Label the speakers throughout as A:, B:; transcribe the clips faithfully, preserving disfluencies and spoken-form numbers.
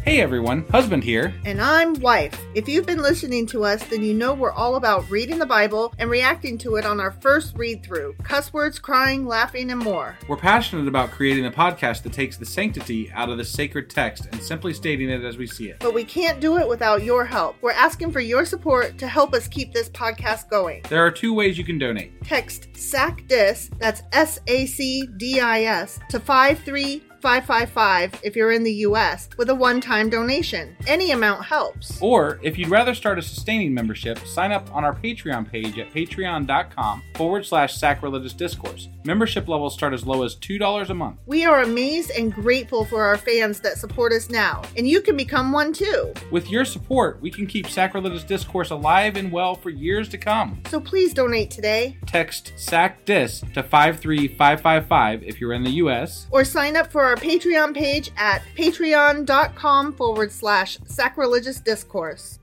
A: Hey everyone, Husband here.
B: And I'm Wife. If you've been listening to us, then you know we're all about reading the Bible and reacting to it on our first read-through. Cuss words, crying, laughing, and more.
A: We're passionate about creating a podcast that takes the sanctity out of the sacred text and simply stating it as we see it.
B: But we can't do it without your help. We're asking for your support to help us keep this podcast going.
A: There are two ways you can donate.
B: Text SACDIS, that's S A C D I S, to five three five five five if you're in the U S with a one-time donation. Any amount helps.
A: Or, if you'd rather start a sustaining membership, sign up on our Patreon page at patreon.com forward slash sacrilegious discourse. Membership levels start as low as two dollars a month.
B: We are amazed and grateful for our fans that support us now, and you can become one too.
A: With your support, we can keep Sacrilegious Discourse alive and well for years to come.
B: So please donate today.
A: Text SACDIS to five three five five five if you're in the U S.
B: Or sign up for our Patreon page at patreon.com forward slash sacrilegious discourse.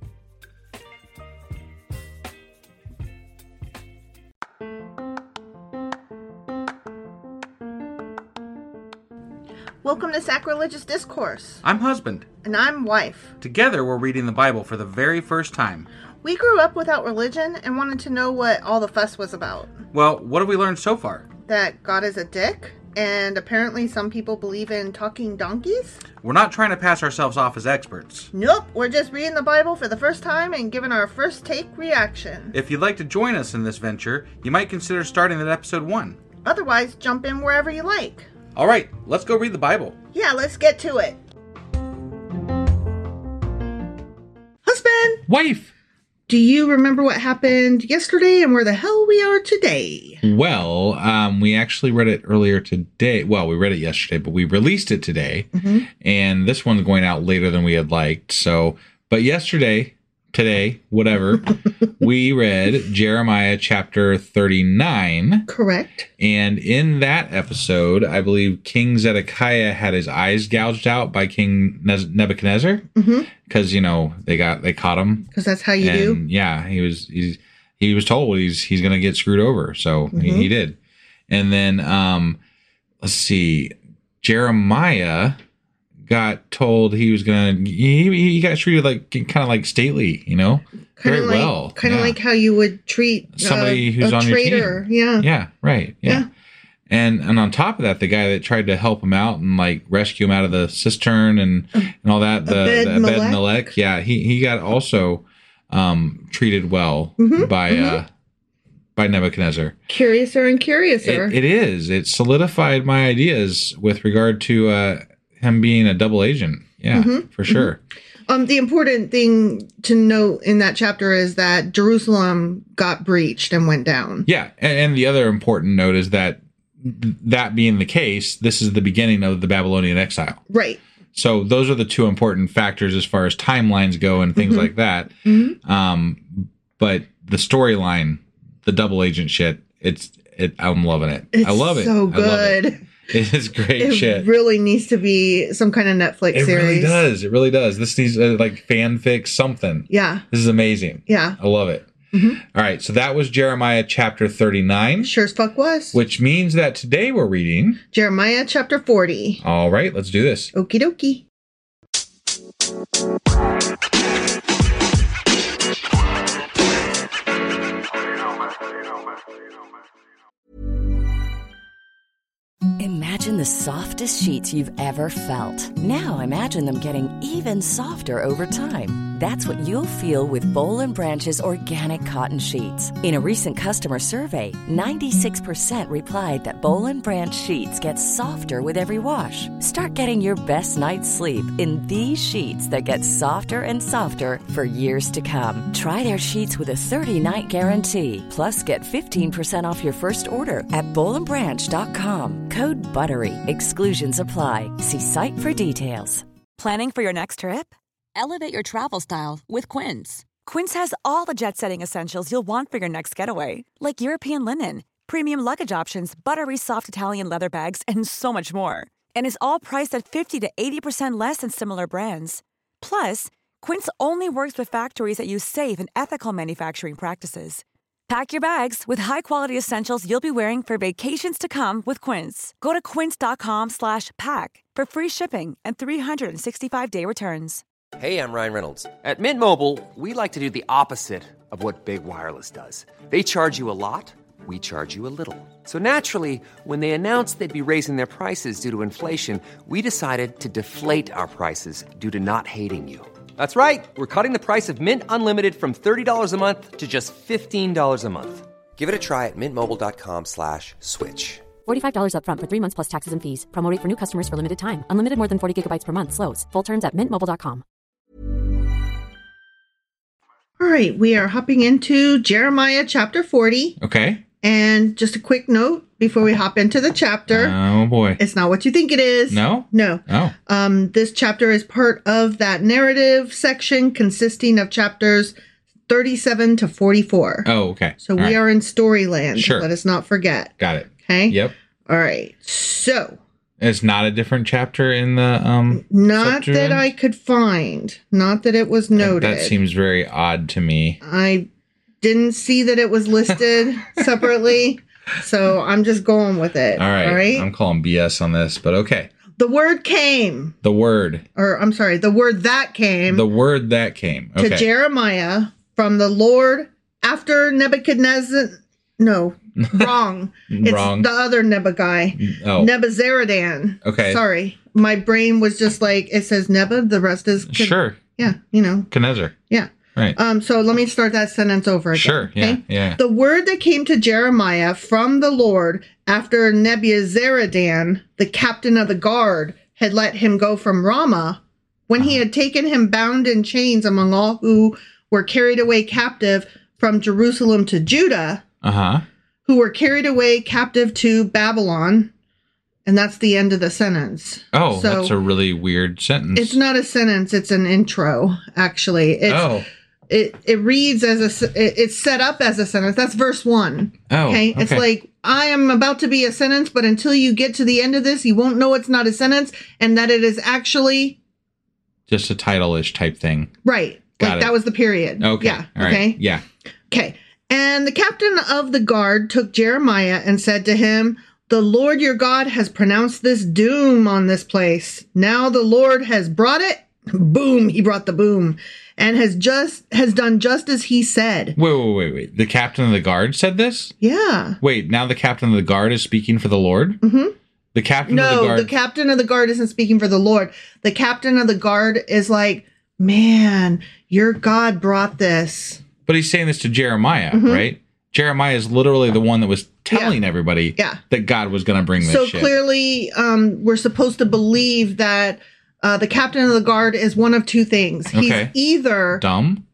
B: Welcome to Sacrilegious Discourse.
A: I'm Husband.
B: And I'm Wife.
A: Together, we're reading the Bible for the very first time.
B: We grew up without religion and wanted to know what all the fuss was about.
A: Well, what have we learned so far?
B: That God is a dick, and apparently some people believe in talking donkeys.
A: We're not trying to pass ourselves off as experts.
B: Nope, we're just reading the Bible for the first time and giving our first take reaction.
A: If you'd like to join us in this venture, you might consider starting at episode one.
B: Otherwise, jump in wherever you like.
A: All right, let's go read the Bible.
B: Yeah, let's get to it. Husband!
C: Wife!
B: Do you remember what happened yesterday and where the hell we are today?
C: Well, um, we actually read it earlier today. Well, we read it yesterday, but we released it today.
B: Mm-hmm.
C: And this one's going out later than we had liked. So, but yesterday, today, whatever, we read Jeremiah chapter thirty-nine.
B: Correct.
C: And in that episode, I believe King Zedekiah had his eyes gouged out by King Nebuchadnezzar.
B: Mm-hmm.
C: Because, you know, they got they caught him.
B: Because that's how you
C: and,
B: do.
C: Yeah, he was he's he was told he's he's going to get screwed over, so
B: Mm-hmm.
C: he, he did. And then um, let's see, Jeremiah got told he was going to he, he got treated like kind of like stately, you know,
B: Kind
C: very
B: of like,
C: well,
B: kind of
C: yeah.
B: like how you would treat
C: somebody
B: uh,
C: who's
B: a
C: on
B: traitor.
C: your team.
B: Yeah.
C: Yeah, right. Yeah.
B: Yeah.
C: And and on top of that, the guy that tried to help him out and like rescue him out of the cistern and, and all that, the, the Ebed-Melech, yeah, he, he got also um, treated well
B: mm-hmm,
C: by
B: mm-hmm.
C: uh, by Nebuchadnezzar.
B: Curiouser and curiouser.
C: It, it is. It solidified my ideas with regard to uh, him being a double agent. Yeah,
B: mm-hmm,
C: for sure.
B: Mm-hmm. Um, the important thing to note in that chapter is that Jerusalem got breached and went down.
C: Yeah, and, and the other important note is that that being the case, this is the beginning of the Babylonian exile.
B: Right.
C: So those are the two important factors as far as timelines go and things
B: mm-hmm.
C: like that.
B: Mm-hmm.
C: Um, but the storyline, the double agent shit, it's it. I'm loving it.
B: It's
C: I love it.
B: So
C: I love
B: good.
C: It. It is great
B: it
C: shit.
B: It really needs to be some kind of Netflix
C: it
B: series.
C: It really does. It really does. This needs uh, like fanfic something.
B: Yeah.
C: This is amazing.
B: Yeah.
C: I love it.
B: Mm-hmm.
C: All right. So that was Jeremiah chapter thirty-nine.
B: Sure as fuck was.
C: Which means that today we're reading
B: Jeremiah chapter forty.
C: All right. Let's do this.
B: Okie dokie.
D: Imagine the softest sheets you've ever felt. Now imagine them getting even softer over time. That's what you'll feel with Boll and Branch's organic cotton sheets. In a recent customer survey, ninety-six percent replied that Boll and Branch sheets get softer with every wash. Start getting your best night's sleep in these sheets that get softer and softer for years to come. Try their sheets with a thirty-night guarantee. Plus, get fifteen percent off your first order at boll and branch dot com. Code BUTTERY. Exclusions apply. See site for details.
E: Planning for your next trip? Elevate your travel style with Quince. Quince has all the jet-setting essentials you'll want for your next getaway, like European linen, premium luggage options, buttery soft Italian leather bags, and so much more. And is all priced at fifty to eighty percent less than similar brands. Plus, Quince only works with factories that use safe and ethical manufacturing practices. Pack your bags with high-quality essentials you'll be wearing for vacations to come with Quince. Go to quince.com slash pack for free shipping and three sixty-five day returns.
F: Hey, I'm Ryan Reynolds. At Mint Mobile, we like to do the opposite of what Big Wireless does. They charge you a lot, we charge you a little. So naturally, when they announced they'd be raising their prices due to inflation, we decided to deflate our prices due to not hating you. That's right. We're cutting the price of Mint Unlimited from thirty dollars a month to just fifteen dollars a month. Give it a try at mintmobile.com slash switch.
G: forty-five dollars up front for three months plus taxes and fees. Promo rate for new customers for limited time. Unlimited more than forty gigabytes per month. Slows full terms at mint mobile dot com.
B: All right, we are hopping into Jeremiah chapter forty.
C: Okay.
B: And just a quick note before we hop into the chapter.
C: Oh, boy.
B: It's not what you think it is.
C: No?
B: No.
C: Oh.
B: Um, this chapter is part of that narrative section consisting of chapters thirty-seven to forty-four.
C: Oh, okay.
B: So
C: All
B: we
C: right.
B: are in Storyland.
C: Sure.
B: Let us not forget.
C: Got it.
B: Okay?
C: Yep.
B: All right. So.
C: It's not a different chapter in the um.
B: Not
C: Septuagint?
B: that I could find. Not that it was noted.
C: That seems very odd to me.
B: I didn't see that it was listed separately. So I'm just going with it.
C: All right.
B: All right.
C: I'm calling B S on this, but okay.
B: The word came.
C: The word.
B: Or I'm sorry, the word that came.
C: The word that came. Okay.
B: To Jeremiah from the Lord after Nebuchadnezzar. No, wrong. It's
C: Wrong.
B: the other Neba guy.
C: Oh.
B: Nebuzaradan.
C: Okay.
B: Sorry. My brain was just like, it says Neba, the rest is.
C: Sure.
B: Yeah, you know.
C: Knezer.
B: Yeah.
C: Right.
B: Um. So let me start that sentence over again.
C: Sure. Yeah.
B: Okay?
C: Yeah.
B: The word that came to Jeremiah from the Lord after Nebuzaradan, the captain of the guard, had let him go from Ramah, when he had taken him bound in chains among all who were carried away captive from Jerusalem to Judah,
C: Uh huh.
B: who were carried away captive to Babylon. And that's the end of the sentence.
C: Oh,
B: So
C: that's a really weird sentence.
B: it's not a sentence, it's an intro, actually. It's,
C: Oh.
B: It it reads as a, s- it- it's set up as a sentence. That's verse one.
C: Oh,
B: Okay. It's
C: okay.
B: like, I am about to be a sentence, but until you get to the end of this, you won't know it's not a sentence and that it is actually
C: Just a title-ish type thing.
B: right.
C: Got
B: like
C: it.
B: that was the period.
C: Okay.
B: Yeah.
C: All right.
B: Okay.
C: Yeah.
B: Okay. And the captain of the guard took Jeremiah and said to him, the Lord your God has pronounced this doom on this place. Now the Lord has brought it. Boom. He brought the boom and has just, has done just as he said.
C: Wait, wait, wait, wait. The captain of the guard said this?
B: Yeah.
C: Wait, now the captain of the guard is speaking for the Lord?
B: Mm-hmm.
C: The captain of
B: No,
C: the guard.
B: the captain of the guard isn't speaking for the Lord. The captain of the guard is like, man, your God brought this.
C: But he's saying this to Jeremiah,
B: Mhm.
C: right? Jeremiah is literally the one that was telling everybody
B: Yeah.
C: that God was going to bring this
B: So
C: shit.
B: clearly, um, we're supposed to believe that uh, the captain of the guard is one of two things. He's
C: Okay.
B: either
C: Dumb?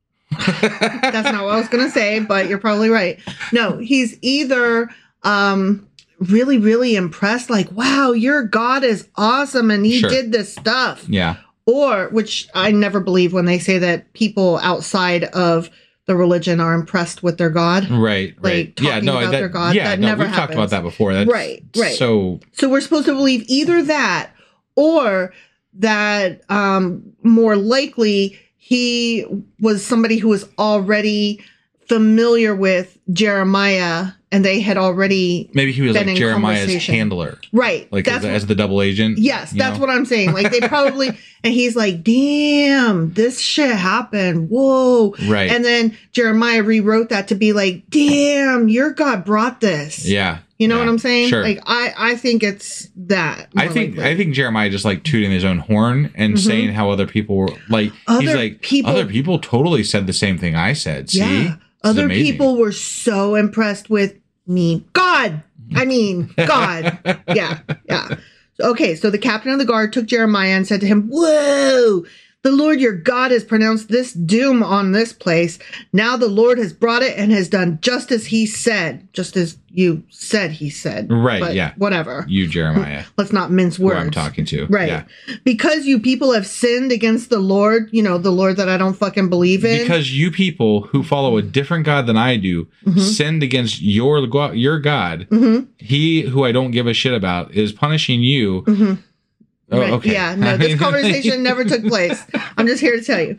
B: that's not what I was going to say, but you're probably right. No, he's either um, really, really impressed, like, wow, your God is awesome and he
C: Sure.
B: did this stuff.
C: Yeah.
B: Or, which I never believe when they say that people outside of the religion are impressed with their God.
C: Right, right.
B: Like,
C: yeah,
B: talking
C: no,
B: about
C: that,
B: their God.
C: yeah,
B: That
C: no,
B: never
C: we've talked about
B: happens.
C: that before. That's
B: Right, right.
C: So,
B: So we're supposed to believe either that or that um, more likely he was somebody who was already familiar with Jeremiah and they had already
C: maybe he was
B: been
C: like
B: in
C: Jeremiah's
B: conversation.
C: handler,
B: Right.
C: like
B: that's
C: as, as the double agent.
B: Yes,
C: you
B: that's
C: know?
B: what I'm saying. Like they probably, and he's like, damn, this shit happened. Whoa.
C: Right.
B: And then Jeremiah rewrote that to be like, damn, your God brought this.
C: Yeah.
B: You know
C: yeah,
B: what I'm saying?
C: Sure.
B: Like I, I think it's that.
C: I
B: more
C: think
B: likely.
C: I think Jeremiah just like tooting his own horn and
B: Mhm.
C: saying how other people were like he's
B: Other
C: like
B: people-
C: other people totally said the same thing I said. See,
B: Yeah.
C: This is
B: Other
C: amazing.
B: people were so impressed with me. God. I mean, God. Yeah. Yeah. Okay. So the captain of the guard took Jeremiah and said to him, whoa, the Lord your God has pronounced this doom on this place. Now the Lord has brought it and has done just as he said, just as you said he said.
C: Right,
B: But
C: yeah.
B: whatever.
C: You Jeremiah,
B: Let's not mince
C: who
B: words.
C: I'm talking to,
B: Right.
C: Yeah.
B: Because you people have sinned against the Lord, you know, the Lord that I don't fucking believe in.
C: Because you people who follow a different God than I do
B: Mhm.
C: sinned against your go- your God.
B: Mhm.
C: He who I don't give a shit about is punishing you.
B: Mhm.
C: Oh,
B: Right.
C: okay.
B: Yeah, no, this conversation never took place. I'm just here to tell you.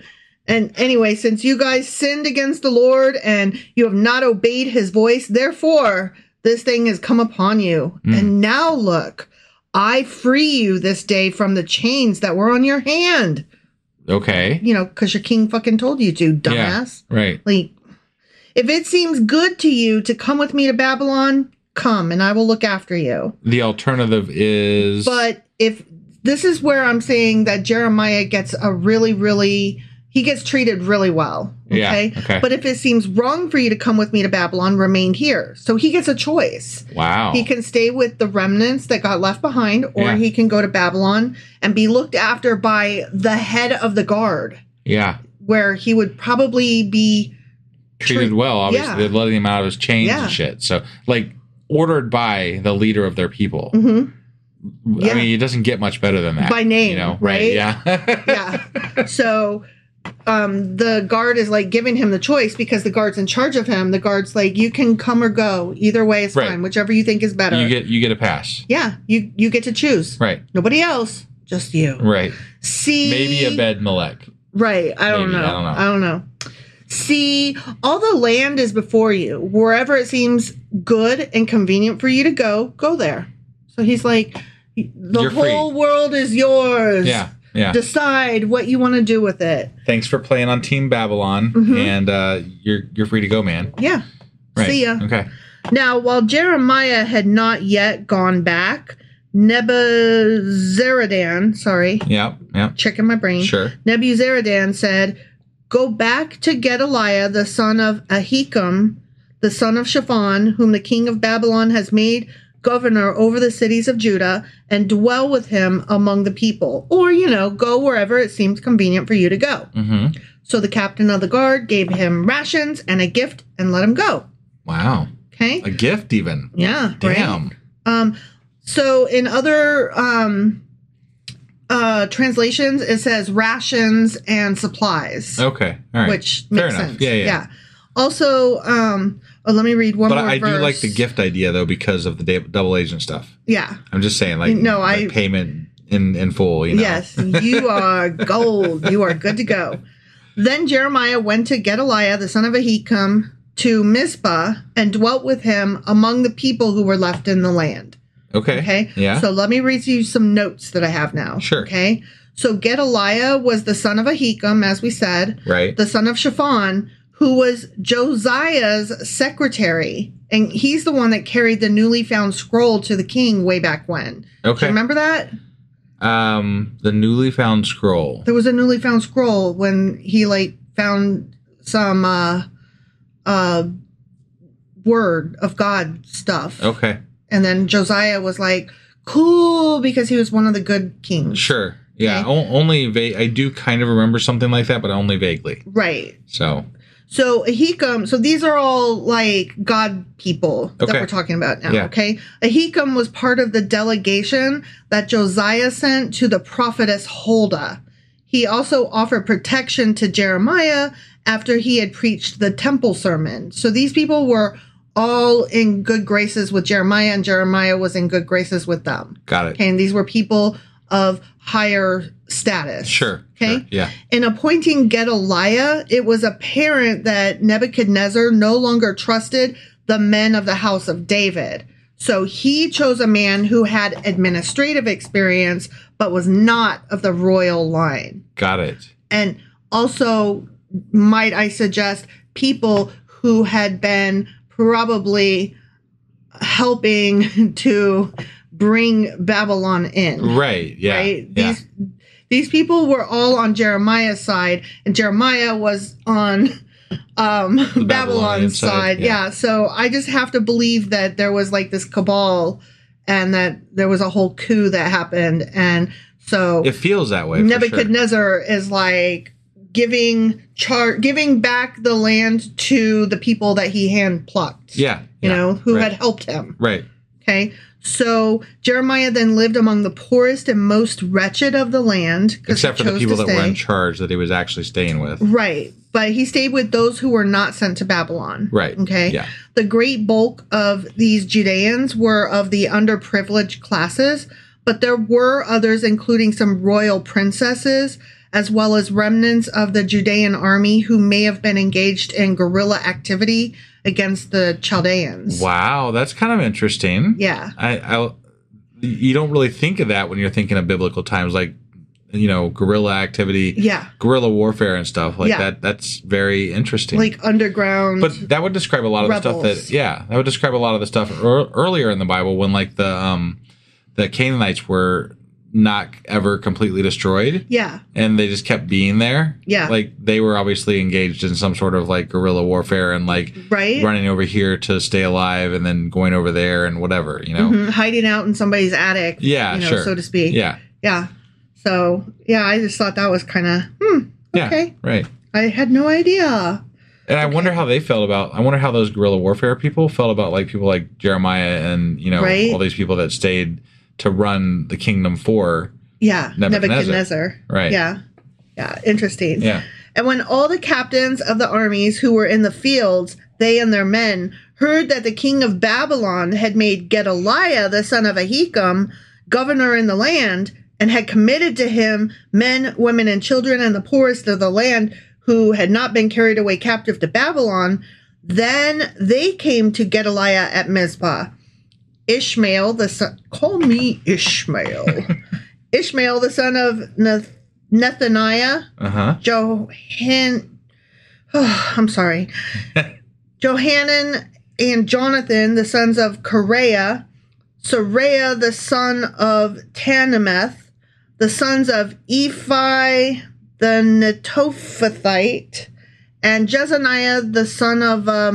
B: And anyway, since you guys sinned against the Lord and you have not obeyed his voice, therefore this thing has come upon you. Mm. And now look, I free you this day from the chains that were on your hand.
C: Okay.
B: You know, because your king fucking told you to, dumbass.
C: Yeah, right.
B: Like, if it seems good to you to come with me to Babylon, come and I will look after you.
C: The alternative is...
B: But if this is where I'm saying that Jeremiah gets a really, really... He gets treated really well. Okay?
C: Yeah, okay.
B: But if it seems wrong for you to come with me to Babylon, remain here. So he gets a choice.
C: Wow.
B: He can stay with the remnants that got left behind, or
C: yeah.
B: he can go to Babylon and be looked after by the head of the guard.
C: Yeah.
B: Where he would probably be
C: treated well, obviously.
B: Yeah.
C: They're letting him out of his chains
B: Yeah.
C: and shit. So, like, ordered by the leader of their people.
B: Mm-hmm. Yeah.
C: I mean, it doesn't get much better than that.
B: By name,
C: you know?
B: right?
C: Yeah.
B: Yeah. So... Um, the guard is like giving him the choice because the guard's in charge of him. The guard's like, you can come or go. Either way is
C: right.
B: fine. Whichever you think is better.
C: You get you get a pass.
B: Yeah, you you get to choose.
C: Right.
B: Nobody else, just you.
C: Right.
B: See,
C: maybe Ebed Melech.
B: Right. I don't
C: maybe,
B: know.
C: I don't know.
B: I don't know. See, all the land is before you. Wherever it seems good and convenient for you to go, go there. So he's like, the
C: You're
B: whole
C: free.
B: world is yours.
C: Yeah. Yeah.
B: Decide what you want to do with it.
C: Thanks for playing on Team Babylon,
B: Mm-hmm.
C: and uh, you're you're free to go, man.
B: Yeah.
C: Right.
B: See ya.
C: Okay.
B: Now, while Jeremiah had not yet gone back, Nebuzaradan, sorry,
C: Yeah. Yeah.
B: checking my brain.
C: Sure.
B: Nebuzaradan said, "Go back to Gedaliah, the son of Ahikam, the son of Shaphan, whom the king of Babylon has made governor over the cities of Judah, and dwell with him among the people." Or, you know, go wherever it seems convenient for you to go.
C: Mm-hmm.
B: So the captain of the guard gave him rations and a gift and let him go.
C: Wow.
B: Okay.
C: A gift, even.
B: Yeah.
C: Damn.
B: Right? Um, so in other um, uh, translations, it says rations and supplies.
C: Okay. All right.
B: Which
C: Fair
B: makes
C: enough.
B: sense.
C: Yeah, yeah.
B: Also, um, oh, let me read one
C: But
B: more
C: I
B: verse.
C: do like the gift idea, though, because of the da- double agent stuff.
B: Yeah.
C: I'm just saying, like,
B: No,
C: like
B: I-
C: payment in, in full, you know?
B: Yes, you are gold. You are good to go. Then Jeremiah went to Gedaliah, the son of Ahikam, to Mizpah, and dwelt with him among the people who were left in the land.
C: Okay.
B: Okay?
C: Yeah.
B: So let me read you some notes that I have now.
C: Sure.
B: Okay? So Gedaliah was the son of Ahikam, as we said.
C: Right.
B: The son of Shaphan, who was Josiah's secretary. And he's the one that carried the newly found scroll to the king way back when. Do
C: Okay.
B: you remember that?
C: Um, the newly found scroll.
B: There was a newly found scroll when he, like, found some uh, uh, word of God stuff.
C: Okay.
B: And then Josiah was like, cool, because he was one of the good kings.
C: Sure. Yeah.
B: Okay.
C: O- only va- I do kind of remember something like that, but only vaguely.
B: Right.
C: So.
B: So Ahikam, so these are all like God people that
C: Okay.
B: we're talking about now,
C: Yeah.
B: okay? Ahikam was part of the delegation that Josiah sent to the prophetess Huldah. He also offered protection to Jeremiah after he had preached the temple sermon. So these people were all in good graces with Jeremiah, and Jeremiah was in good graces with them.
C: Got it.
B: Okay, and these were people of higher status.
C: Sure.
B: Okay.
C: Sure. Yeah.
B: In appointing Gedaliah, it was apparent that Nebuchadnezzar no longer trusted the men of the house of David. So he chose a man who had administrative experience, but was not of the royal line.
C: Got it.
B: And also, might I suggest, people who had been probably helping to bring Babylon in.
C: Right. Yeah.
B: Right?
C: Yeah.
B: These these people were all on Jeremiah's side, and Jeremiah was on um, Babylon's
C: Babylonian side,
B: side.
C: yeah.
B: Yeah. So I just have to believe that there was like this cabal, and that there was a whole coup that happened, and so
C: It feels that way. For sure.
B: Nebuchadnezzar is like giving char giving back the land to the people that he hand plucked.
C: Yeah.
B: You
C: yeah,
B: know, who
C: right.
B: had helped him.
C: Right.
B: Okay. So Jeremiah then lived among the poorest and most wretched of the land. 'cause
C: Except
B: he
C: for the
B: chose
C: people
B: to
C: that were
B: stay.
C: in charge that he was actually staying with.
B: Right. But he stayed with those who were not sent to Babylon.
C: Right.
B: Okay.
C: Yeah.
B: The great bulk of these Judeans were of the underprivileged classes, but there were others, including some royal princesses, as well as remnants of the Judean army who may have been engaged in guerrilla activity against the Chaldeans.
C: Wow, that's kind of interesting.
B: Yeah.
C: I, I you don't really think of that when you're thinking of biblical times, like, you know, guerrilla activity,
B: yeah,
C: guerrilla warfare and stuff like
B: yeah.
C: that. That's very interesting.
B: Like underground.
C: But that would describe a lot of
B: rebels.
C: the stuff that, yeah, that would describe a lot of the stuff er- earlier in the Bible when like the um the Canaanites were not ever completely destroyed.
B: Yeah.
C: And they just kept being there.
B: Yeah.
C: Like they were obviously engaged in some sort of like guerrilla warfare and like
B: right?
C: running over here to stay alive and then going over there and whatever, you know.
B: Mm-hmm. Hiding out in somebody's attic.
C: Yeah,
B: you know,
C: sure.
B: so to speak.
C: Yeah.
B: Yeah. So, yeah, I just thought that was kind of, hmm, okay.
C: Yeah, right.
B: I had no idea.
C: And I okay. wonder how they felt about, I wonder how those guerrilla warfare people felt about like people like Jeremiah and, you know,
B: right?
C: all these people that stayed to run the kingdom for
B: yeah,
C: Nebuchadnezzar.
B: Nebuchadnezzar.
C: Right.
B: Yeah. Yeah. Interesting.
C: Yeah.
B: And when all the captains of the armies who were in the fields, they and their men, heard that the king of Babylon had made Gedaliah, the son of Ahikam, governor in the land, and had committed to him men, women, and children, and the poorest of the land who had not been carried away captive to Babylon, then they came to Gedaliah at Mizpah. Ishmael, the son, call me Ishmael. Ishmael, the son of Neth- Nethaniah,
C: uh-huh.
B: Johan, oh, I'm sorry, Johanan and Jonathan, the sons of Kareah, Saraiah, the son of Tannemeth, the sons of Ephi, the Netophathite, and Jezaniah, the son of uh,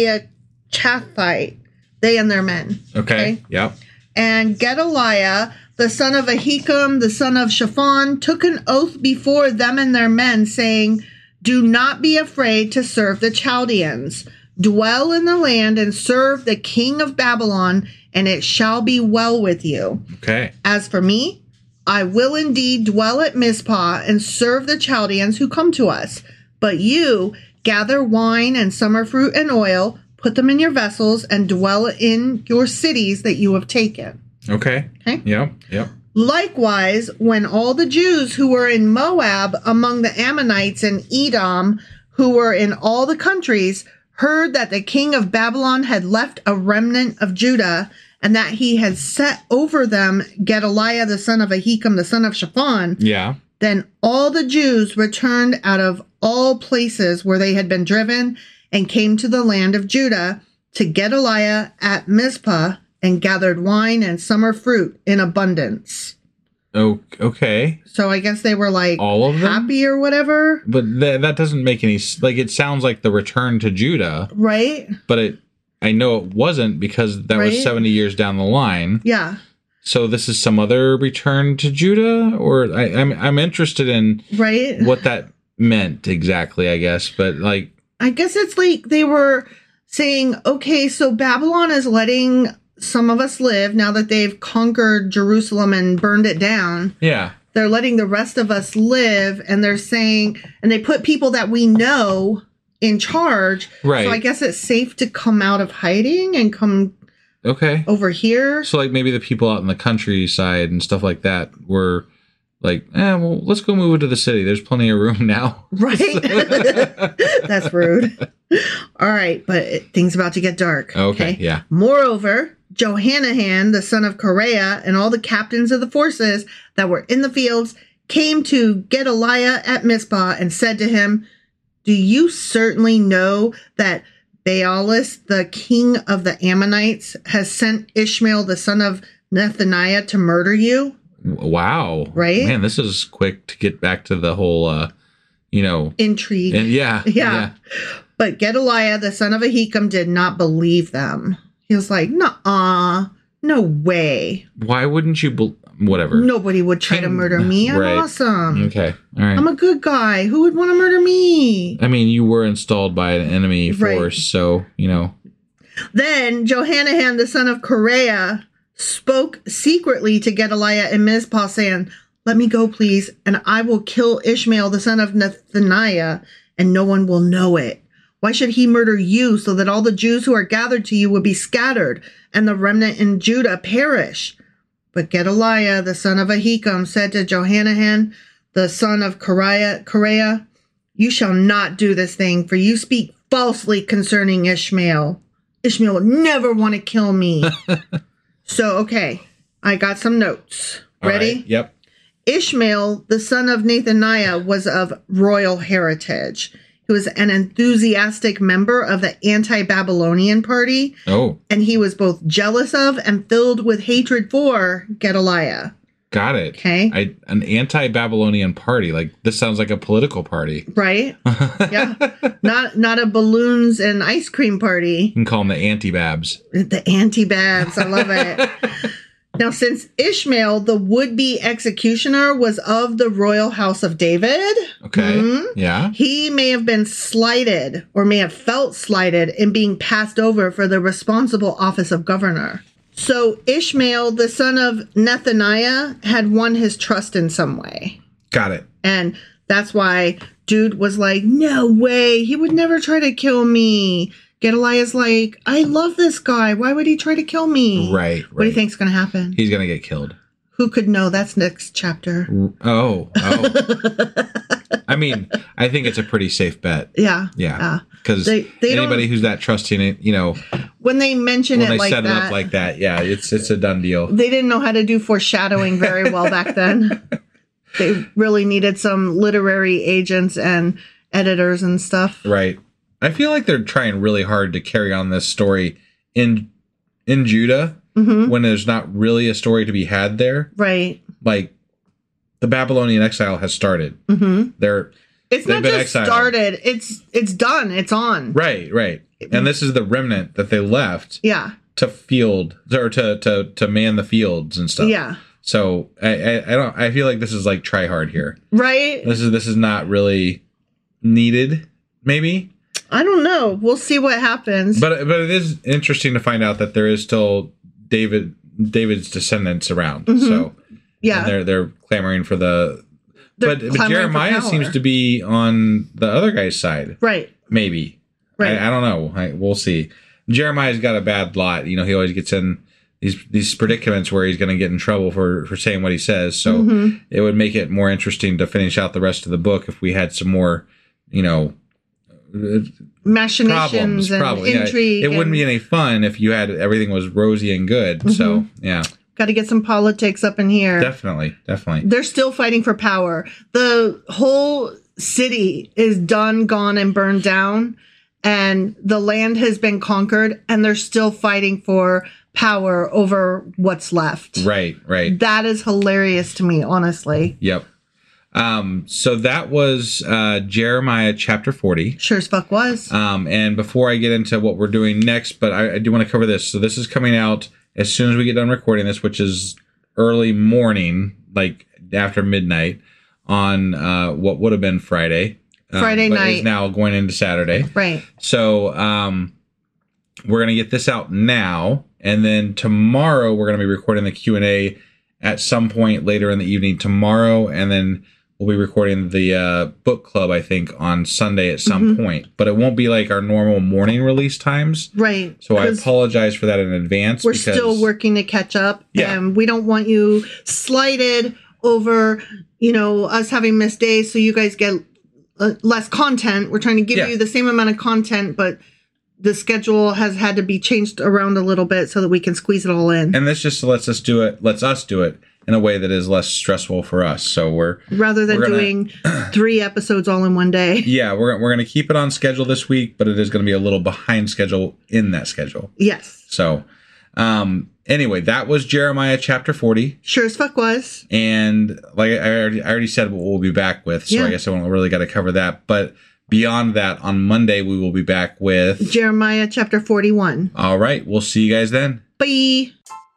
B: Maachathite, they and their men.
C: Okay. okay. Yep.
B: And Gedaliah, the son of Ahikam, the son of Shaphan, took an oath before them and their men, saying, do not be afraid to serve the Chaldeans. Dwell in the land and serve the king of Babylon, and it shall be well with you.
C: Okay.
B: As for me, I will indeed dwell at Mizpah and serve the Chaldeans who come to us. But you gather wine and summer fruit and oil, put them in your vessels, and dwell in your cities that you have taken.
C: Okay.
B: Okay.
C: Yep. Yep.
B: Likewise, when all the Jews who were in Moab, among the Ammonites and Edom, who were in all the countries, heard that the king of Babylon had left a remnant of Judah, and that he had set over them Gedaliah, the son of Ahikam, the son of Shaphan.
C: Yeah.
B: Then all the Jews returned out of all places where they had been driven and came to the land of Judah to Gedaliah at Mizpah and gathered wine and summer fruit in abundance.
C: Oh, okay.
B: So I guess they were like
C: all of them?
B: happy or whatever.
C: But th- that doesn't make any, like, it sounds like the return to Judah.
B: Right.
C: But it, I know it wasn't because that right? was seventy years down the line.
B: Yeah.
C: So this is some other return to Judah, or I, I'm I'm interested in
B: right
C: what that meant exactly, I guess. But like,
B: I guess it's like they were saying, okay, so Babylon is letting some of us live now that they've conquered Jerusalem and burned it down.
C: Yeah.
B: They're letting the rest of us live, and they're saying, and they put people that we know in charge.
C: Right.
B: So I guess it's safe to come out of hiding and come
C: okay
B: over here.
C: So like maybe the people out in the countryside and stuff like that were like, eh, well, let's go move into the city. There's plenty of room now.
B: Right. That's rude. All right. But it, things about to get dark.
C: Okay, okay. Yeah.
B: Moreover, Johanan, the son of Kareah, and all the captains of the forces that were in the fields came to Gedaliah at Mizpah and said to him, do you certainly know that Baalis, the king of the Ammonites, has sent Ishmael, the son of Nethaniah, to murder you?
C: Wow.
B: Right?
C: Man, this is quick to get back to the whole, uh, you know.
B: Intrigue.
C: And yeah,
B: yeah.
C: Yeah.
B: But Gedaliah, the son of Ahikam, did not believe them. He was like, nuh-uh, no way.
C: Why wouldn't you, be- whatever.
B: Nobody would try to murder me. I'm
C: right.
B: awesome.
C: Okay. All right.
B: I'm a good guy. Who would want to murder me?
C: I mean, you were installed by an enemy force, right. So, you know.
B: Then Johanan, the son of Kareah, spoke secretly to Gedaliah in Mizpah, saying, let me go, please, and I will kill Ishmael, the son of Nethaniah, and no one will know it. Why should he murder you so that all the Jews who are gathered to you would be scattered and the remnant in Judah perish? But Gedaliah, the son of Ahikam, said to Johanan, the son of Korea, Korea, you shall not do this thing, for you speak falsely concerning Ishmael. Ishmael would never want to kill me. So, okay, I got some notes. Ready?
C: All right. Yep.
B: Ishmael, the son of Nethaniah, was of royal heritage. He was an enthusiastic member of the anti-Babylonian party.
C: Oh.
B: And he was both jealous of and filled with hatred for Gedaliah.
C: Got it.
B: Okay.
C: I, an anti-Babylonian party. Like, this sounds like a political party.
B: Right? Yeah. Not not a balloons and ice cream party.
C: You can call them the anti-Babs.
B: The anti-Babs. I love it. Now, since Ishmael, the would-be executioner, was of the royal house of David.
C: Okay.
B: Mm-hmm,
C: Yeah.
B: He may have been slighted or may have felt slighted in being passed over for the responsible office of governor. So Ishmael, the son of Nethaniah, had won his trust in some way.
C: Got it.
B: And that's why dude was like, no way, he would never try to kill me. Gedaliah's like, I love this guy. Why would he try to kill me?
C: Right, right.
B: What do you think's going to happen?
C: He's going to get killed.
B: Who could know? That's next chapter.
C: Oh, oh. I mean, I think it's a pretty safe bet.
B: Yeah.
C: Yeah. Because anybody who's that trusting it, you know,
B: when they mention
C: when
B: it
C: they
B: like
C: set
B: that,
C: it up like that, yeah, it's it's a done deal.
B: They didn't know how to do foreshadowing very well back then. They really needed some literary agents and editors and stuff.
C: Right. I feel like they're trying really hard to carry on this story in in Judah mm-hmm. when there's not really a story to be had there.
B: Right.
C: Like, the Babylonian exile has started.
B: Mm-hmm.
C: They're
B: It's not just exiled. started. It's it's done. It's on.
C: Right, right. And this is the remnant that they left.
B: Yeah.
C: To field or to to to man the fields and stuff.
B: Yeah.
C: So I, I I don't I feel like this is like try hard here.
B: Right.
C: This is this is not really needed. Maybe.
B: I don't know. We'll see what happens.
C: But but it is interesting to find out that there is still David David's descendants around. Mm-hmm. So
B: yeah,
C: and they're they're clamoring for the. They're but, but Jeremiah seems to be on the other guy's side.
B: Right.
C: Maybe. Right. I, I don't know. I, we'll see. Jeremiah's got a bad lot. You know, he always gets in these these predicaments where he's going to get in trouble for, for saying what he says. So mm-hmm. it would make it more interesting to finish out the rest of the book if we had some more, you know,
B: machinations problems, and probably. intrigue.
C: Yeah, it wouldn't be any fun if you had everything was rosy and good. Mm-hmm. So yeah.
B: Got to get some politics up in here.
C: Definitely, definitely.
B: They're still fighting for power. The whole city is done, gone, and burned down, and the land has been conquered, and they're still fighting for power over what's left.
C: Right, right.
B: That is hilarious to me, honestly.
C: Yep. Um, so that was uh, Jeremiah chapter forty.
B: Sure as fuck was.
C: Um, and before I get into what we're doing next, but I, I do want to cover this. So this is coming out as soon as we get done recording this, which is early morning, like after midnight on uh, what would have been Friday.
B: Friday
C: um, but
B: night.
C: Is now going into Saturday.
B: Right.
C: So um, we're going to get this out now. And then tomorrow we're going to be recording the Q and A at some point later in the evening tomorrow. And then we'll be recording the uh, book club, I think, on Sunday at some mm-hmm. point. But it won't be like our normal morning release times.
B: Right.
C: So I apologize for that in advance.
B: We're still working to catch up.
C: Yeah.
B: And we don't want you slighted over, you know, us having missed days so you guys get uh, less content. We're trying to give yeah. you the same amount of content, but the schedule has had to be changed around a little bit so that we can squeeze it all in.
C: And this just lets us do it, lets us do it in a way that is less stressful for us. So we're
B: rather than
C: we're gonna,
B: doing three episodes all in one day.
C: Yeah, we're we're going to keep it on schedule this week, but it is going to be a little behind schedule in that schedule.
B: Yes.
C: So, um, anyway, that was Jeremiah chapter forty.
B: Sure as fuck was.
C: And like I already, I already said what we'll be back with, so yeah. I guess I don't really got to cover that. But beyond that, on Monday we will be back with
B: Jeremiah chapter forty-one.
C: All right, we'll see you guys then.
B: Bye.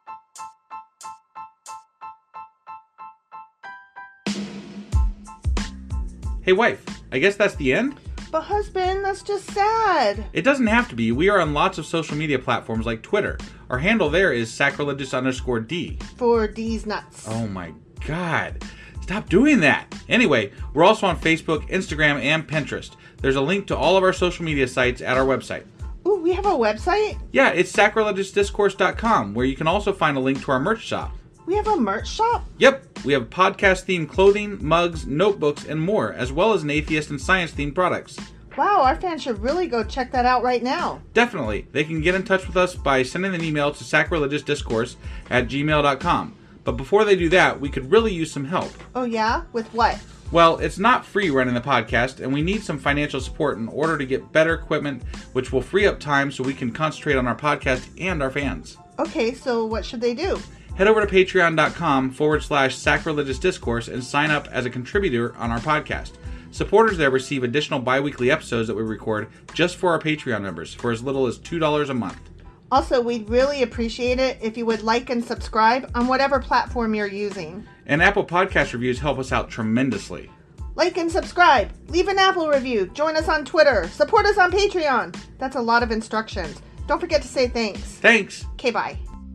A: Hey, wife, I guess that's the end?
B: But husband, that's just sad.
A: It doesn't have to be. We are on lots of social media platforms like Twitter. Our handle there is sacrilegious underscore D.
B: For D's nuts.
A: Oh my God. Stop doing that. Anyway, we're also on Facebook, Instagram, and Pinterest. There's a link to all of our social media sites at our website.
B: Ooh, we have a website?
A: Yeah, it's sacrilegious discourse dot com, where you can also find a link to our merch shop.
B: We have a merch shop?
A: Yep. We have podcast-themed clothing, mugs, notebooks, and more, as well as an atheist and science-themed products.
B: Wow, our fans should really go check that out right now.
A: Definitely. They can get in touch with us by sending an email to sacrilegiousdiscourse at gmail dot com. But before they do that, we could really use some help.
B: Oh yeah? With what?
A: Well, it's not free running the podcast, and we need some financial support in order to get better equipment, which will free up time so we can concentrate on our podcast and our fans.
B: Okay, so what should they do?
A: Head over to patreon.com forward slash sacrilegious discourse and sign up as a contributor on our podcast. Supporters there receive additional bi-weekly episodes that we record just for our Patreon members for as little as two dollars a month.
B: Also, we'd really appreciate it if you would like and subscribe on whatever platform you're using.
A: And Apple Podcast reviews help us out tremendously.
B: Like and subscribe. Leave an Apple review. Join us on Twitter. Support us on Patreon. That's a lot of instructions. Don't forget to say thanks.
A: Thanks.
B: Okay, bye.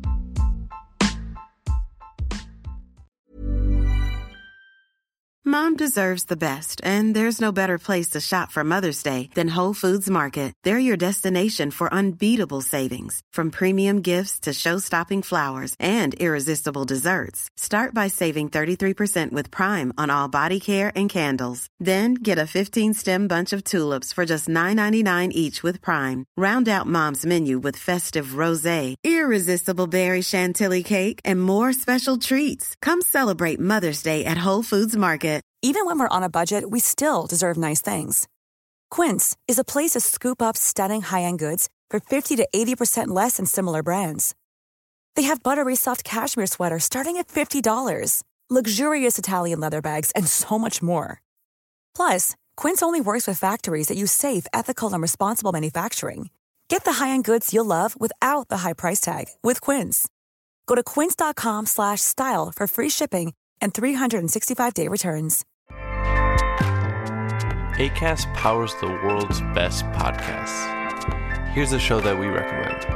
H: Mom deserves the best, and there's no better place to shop for Mother's Day than Whole Foods Market. They're your destination for unbeatable savings, from premium gifts to show-stopping flowers and irresistible desserts. Start by saving thirty-three percent with Prime on all body care and candles. Then get a fifteen-stem bunch of tulips for just nine ninety-nine each with Prime. Round out Mom's menu with festive rosé, irresistible berry chantilly cake, and more special treats. Come celebrate Mother's Day at Whole Foods Market.
E: Even when we're on a budget, we still deserve nice things. Quince is a place to scoop up stunning high-end goods for fifty to eighty percent less than similar brands. They have buttery soft cashmere sweaters starting at fifty dollars, luxurious Italian leather bags, and so much more. Plus, Quince only works with factories that use safe, ethical, and responsible manufacturing. Get the high-end goods you'll love without the high price tag with Quince. Go to quince.com slash style for free shipping and three sixty-five day returns.
I: Acast powers the world's best podcasts. Here's a show that we recommend.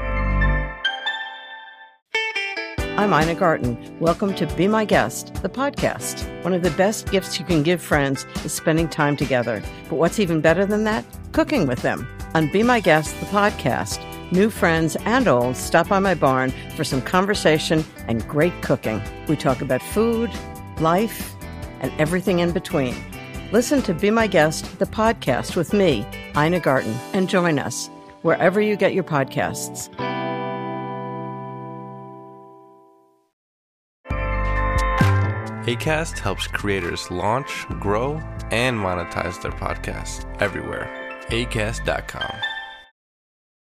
J: I'm Ina Garten. Welcome to Be My Guest, the podcast. One of the best gifts you can give friends is spending time together. But what's even better than that? Cooking with them. On Be My Guest, the podcast, new friends and old stop by my barn for some conversation and great cooking. We talk about food, life, and everything in between. Listen to Be My Guest, the podcast with me, Ina Garten, and join us wherever you get your podcasts.
I: Acast helps creators launch, grow, and monetize their podcasts everywhere. acast dot com.